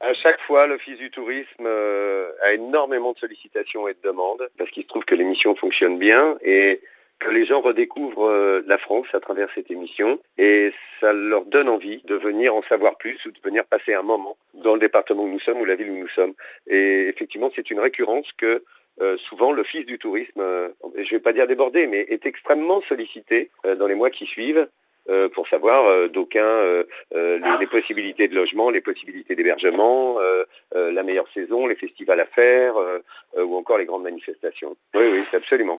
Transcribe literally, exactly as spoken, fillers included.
À chaque fois, l'Office du tourisme euh, a énormément de sollicitations et de demandes parce qu'il se trouve que l'émission fonctionne bien et que les gens redécouvrent euh, la France à travers cette émission et ça leur donne envie de venir en savoir plus ou de venir passer un moment dans le département où nous sommes ou la ville où nous sommes. Et effectivement, c'est une récurrence que euh, souvent l'Office du tourisme, euh, je ne vais pas dire débordé, mais est extrêmement sollicité euh, dans les mois qui suivent euh, pour savoir euh, d'aucuns euh, euh, les, les possibilités de logement, les possibilités d'hébergement, euh, euh, la meilleure saison, les festivals à faire euh, euh, ou encore les grandes manifestations. Oui, oui, c'est absolument.